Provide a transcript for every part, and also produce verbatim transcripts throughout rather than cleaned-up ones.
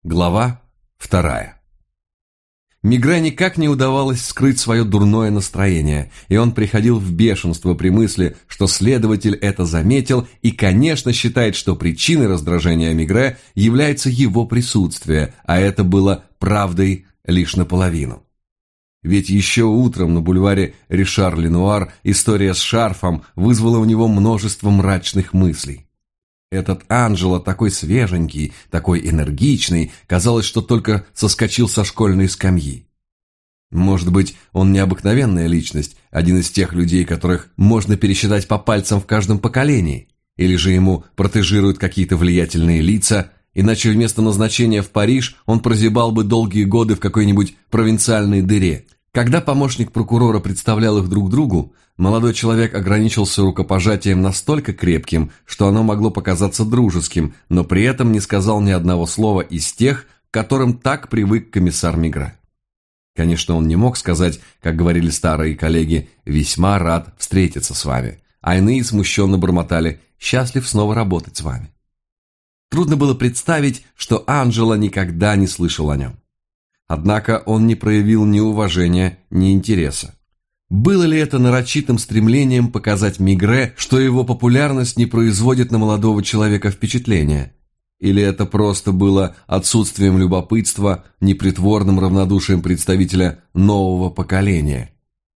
Глава вторая. Мигре никак не удавалось скрыть свое дурное настроение, и он приходил в бешенство при мысли, что следователь это заметил и, конечно, считает, что причиной раздражения Мигре является его присутствие, а это было правдой лишь наполовину. Ведь еще утром на бульваре Ришар-Ленуар история с шарфом вызвала у него множество мрачных мыслей. Этот Анджело такой свеженький, такой энергичный, казалось, что только соскочил со школьной скамьи. Может быть, он необыкновенная личность, один из тех людей, которых можно пересчитать по пальцам в каждом поколении, или же ему протежируют какие-то влиятельные лица, иначе вместо назначения в Париж он прозябал бы долгие годы в какой-нибудь провинциальной дыре. Когда помощник прокурора представлял их друг другу, молодой человек ограничился рукопожатием настолько крепким, что оно могло показаться дружеским, но при этом не сказал ни одного слова из тех, к которым так привык комиссар Мигре. Конечно, он не мог сказать, как говорили старые коллеги, «весьма рад встретиться с вами», а иные смущенно бормотали «счастлив снова работать с вами». Трудно было представить, что Анджело никогда не слышал о нем. Однако он не проявил ни уважения, ни интереса. Было ли это нарочитым стремлением показать Мигре, что его популярность не производит на молодого человека впечатления? Или это просто было отсутствием любопытства, непритворным равнодушием представителя нового поколения?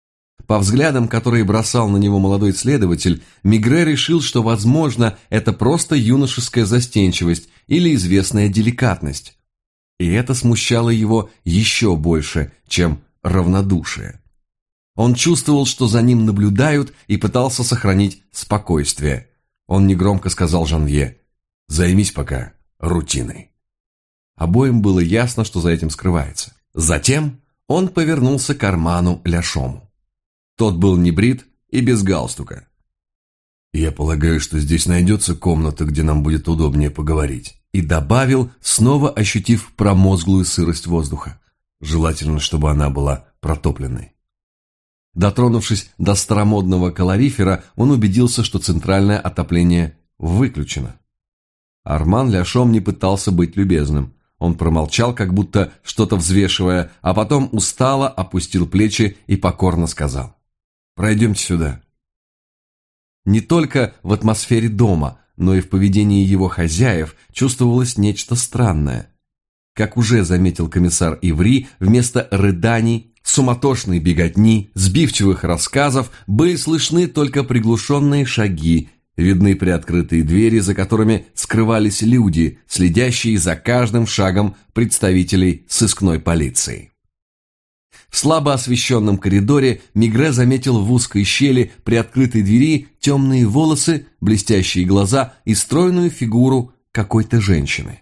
По взглядам, которые бросал на него молодой следователь, Мигре решил, что, возможно, это просто юношеская застенчивость или известная деликатность. И это смущало его еще больше, чем равнодушие. Он чувствовал, что за ним наблюдают, и пытался сохранить спокойствие. Он негромко сказал Жанвье: «Займись пока рутиной». Обоим было ясно, что за этим скрывается. Затем он повернулся к Арману Ляшому. Тот был небрит и без галстука. «Я полагаю, что здесь найдется комната, где нам будет удобнее поговорить». И добавил, снова ощутив промозглую сырость воздуха. Желательно, чтобы она была протопленной. Дотронувшись до старомодного калорифера, он убедился, что центральное отопление выключено. Арман Ляшом не пытался быть любезным. Он промолчал, как будто что-то взвешивая, а потом устало опустил плечи и покорно сказал: «Пройдемте сюда». Не только в атмосфере дома, но и в поведении его хозяев чувствовалось нечто странное. Как уже заметил комиссар Иври, вместо рыданий, суматошной беготни, сбивчивых рассказов были слышны только приглушенные шаги, видны приоткрытые двери, за которыми скрывались люди, следящие за каждым шагом представителей сыскной полиции. В слабо освещенном коридоре Мигре заметил в узкой щели приоткрытой двери темные волосы, блестящие глаза и стройную фигуру какой-то женщины.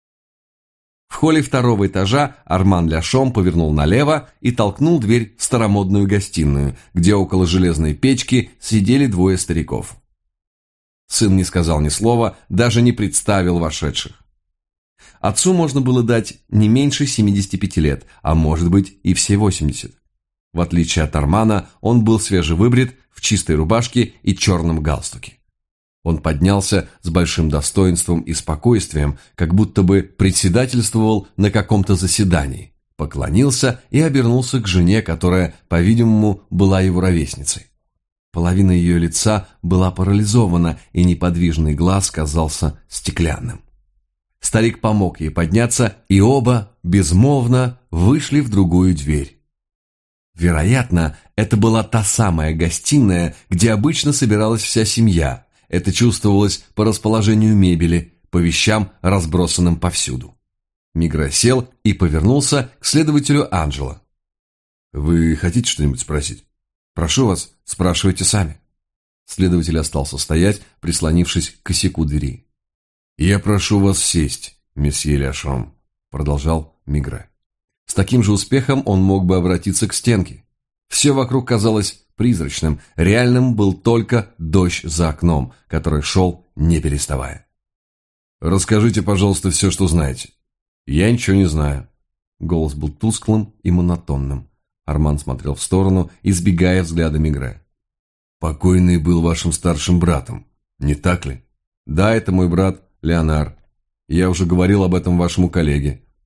В холле второго этажа Арман Ляшом повернул налево и толкнул дверь в старомодную гостиную, где около железной печки сидели двое стариков. Сын не сказал ни слова, даже не представил вошедших. Отцу можно было дать не меньше семидесяти пяти лет, а может быть и все восемьдесят. В отличие от Армана, он был свежевыбрит, в чистой рубашке и черном галстуке. Он поднялся с большим достоинством и спокойствием, как будто бы председательствовал на каком-то заседании, поклонился и обернулся к жене, которая, по-видимому, была его ровесницей. Половина ее лица была парализована, и неподвижный глаз казался стеклянным. Старик помог ей подняться, и оба, безмолвно, вышли в другую дверь. Вероятно, это была та самая гостиная, где обычно собиралась вся семья. Это чувствовалось по расположению мебели, по вещам, разбросанным повсюду. Мигре сел и повернулся к следователю Анджело. «Вы хотите что-нибудь спросить? Прошу вас, спрашивайте сами». Следователь остался стоять, прислонившись к косяку двери. «Я прошу вас сесть, месье Ляшом», — продолжал Мигре. С таким же успехом он мог бы обратиться к стенке. Все вокруг казалось призрачным, реальным был только дождь за окном, который шел не переставая. «Расскажите, пожалуйста, все, что знаете». «Я ничего не знаю». Голос был тусклым и монотонным. Арман смотрел в сторону, избегая взгляда Мигре. «Покойный был вашим старшим братом, не так ли?» «Да, это мой брат Леонар. Я уже говорил об этом вашему коллеге.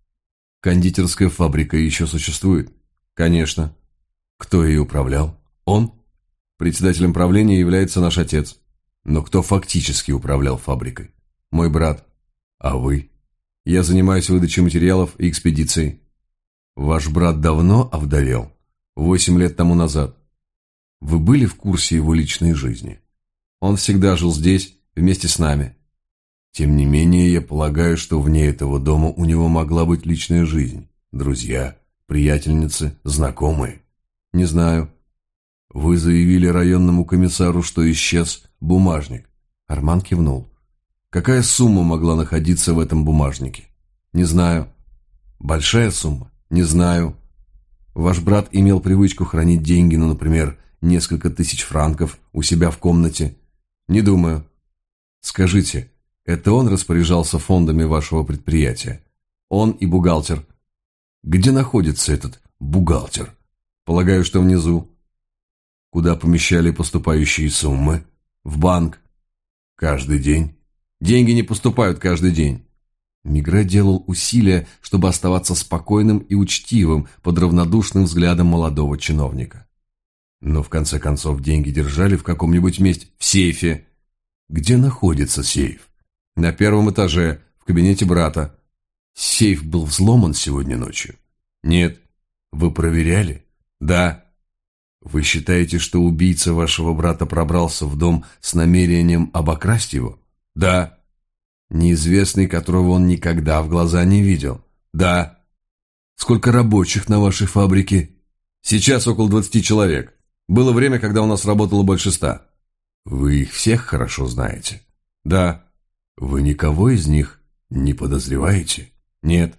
Кондитерская фабрика еще существует? Конечно. Кто ее управлял? Он? Председателем правления является наш отец. Но кто фактически управлял фабрикой? Мой брат. А вы? Я занимаюсь выдачей материалов и экспедицией. Ваш брат давно овдовел? Восемь лет тому назад. Вы были в курсе его личной жизни? Он всегда жил здесь, вместе с нами. Тем не менее, я полагаю, что вне этого дома у него могла быть личная жизнь. Друзья, приятельницы, знакомые. Не знаю. Вы заявили районному комиссару, что исчез бумажник. Арман кивнул. Какая сумма могла находиться в этом бумажнике? Не знаю. Большая сумма? Не знаю. Ваш брат имел привычку хранить деньги, ну, например, несколько тысяч франков у себя в комнате? Не думаю. Скажите, это он распоряжался фондами вашего предприятия? Он и бухгалтер. Где находится этот бухгалтер? Полагаю, что внизу. Куда помещали поступающие суммы? В банк. Каждый день? Деньги не поступают каждый день. Мигре делал усилия, чтобы оставаться спокойным и учтивым под равнодушным взглядом молодого чиновника. Но в конце концов деньги держали в каком-нибудь месте, в сейфе. Где находится сейф? На первом этаже, в кабинете брата. Сейф был взломан сегодня ночью? Нет. Вы проверяли? Да. Вы считаете, что убийца вашего брата пробрался в дом с намерением обокрасть его? Да. Неизвестный, которого он никогда в глаза не видел? Да. Сколько рабочих на вашей фабрике? Сейчас около двадцати человек. Было время, когда у нас работало больше ста. Вы их всех хорошо знаете? Да. Вы никого из них не подозреваете? Нет.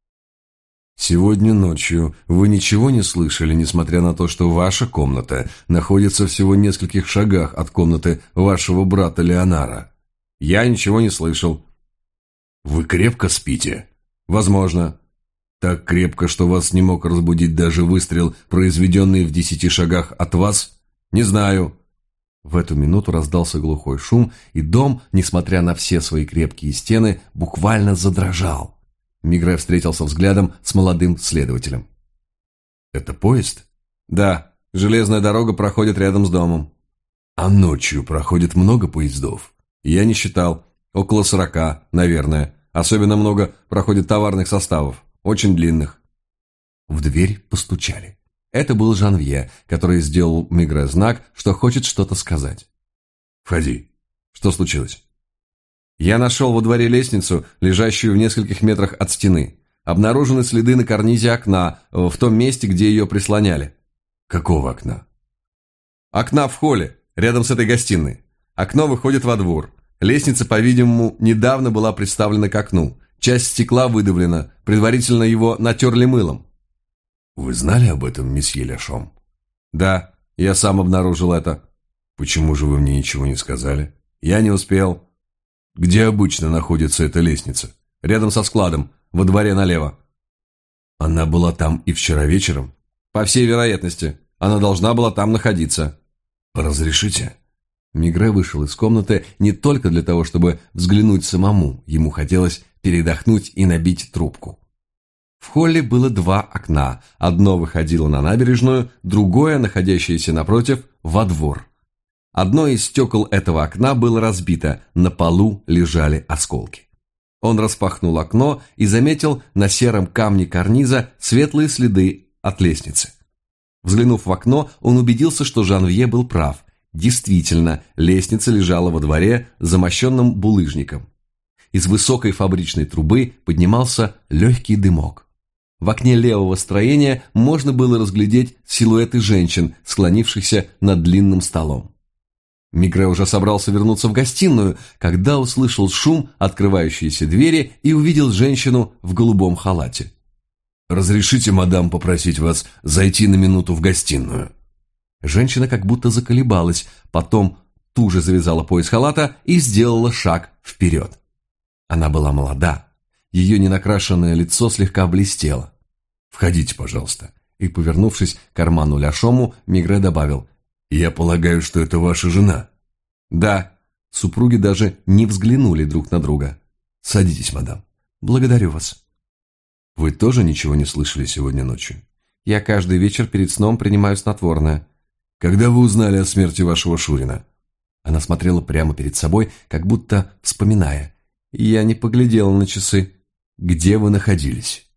Сегодня ночью вы ничего не слышали, несмотря на то, что ваша комната находится всего в нескольких шагах от комнаты вашего брата Леонара? Я ничего не слышал. Вы крепко спите? Возможно. Так крепко, что вас не мог разбудить даже выстрел, произведенный в десяти шагах от вас? Не знаю. В эту минуту раздался глухой шум, и дом, несмотря на все свои крепкие стены, буквально задрожал. Мигре встретился взглядом с молодым следователем. «Это поезд?» «Да, железная дорога проходит рядом с домом». «А ночью проходит много поездов?» «Я не считал. Около сорока, наверное. Особенно много проходит товарных составов, очень длинных». В дверь постучали. Это был Жанвье, который сделал Мигре знак, что хочет что-то сказать. «Входи. Что случилось?» «Я нашел во дворе лестницу, лежащую в нескольких метрах от стены. Обнаружены следы на карнизе окна, в том месте, где ее прислоняли». «Какого окна?» «Окна в холле, рядом с этой гостиной. Окно выходит во двор. Лестница, по-видимому, недавно была приставлена к окну. Часть стекла выдавлена, предварительно его натерли мылом». «Вы знали об этом, месье Ляшом?» «Да, я сам обнаружил это». «Почему же вы мне ничего не сказали?» «Я не успел». «Где обычно находится эта лестница?» «Рядом со складом, во дворе налево». «Она была там и вчера вечером?» «По всей вероятности, она должна была там находиться». «Разрешите?» Мигре вышел из комнаты не только для того, чтобы взглянуть самому, ему хотелось передохнуть и набить трубку. В холле было два окна, одно выходило на набережную, другое, находящееся напротив, во двор. Одно из стекол этого окна было разбито, на полу лежали осколки. Он распахнул окно и заметил на сером камне карниза светлые следы от лестницы. Взглянув в окно, он убедился, что Жанвье был прав. Действительно, лестница лежала во дворе, замощенном булыжником. Из высокой фабричной трубы поднимался легкий дымок. В окне левого строения можно было разглядеть силуэты женщин, склонившихся над длинным столом. Мигре уже собрался вернуться в гостиную, когда услышал шум открывающейся двери и увидел женщину в голубом халате. «Разрешите, мадам, попросить вас зайти на минуту в гостиную?» Женщина как будто заколебалась, потом туже завязала пояс халата и сделала шаг вперед. Она была молода, ее ненакрашенное лицо слегка блестело. «Входите, пожалуйста». И, повернувшись к карману Ляшому, Мигре добавил: «Я полагаю, что это ваша жена?» «Да». Супруги даже не взглянули друг на друга. «Садитесь, мадам». «Благодарю вас». Вы тоже ничего не слышали сегодня ночью? Я каждый вечер перед сном принимаю снотворное. Когда вы узнали о смерти вашего Шурина? Она смотрела прямо перед собой, как будто вспоминая. Я не поглядела на часы. Где вы находились?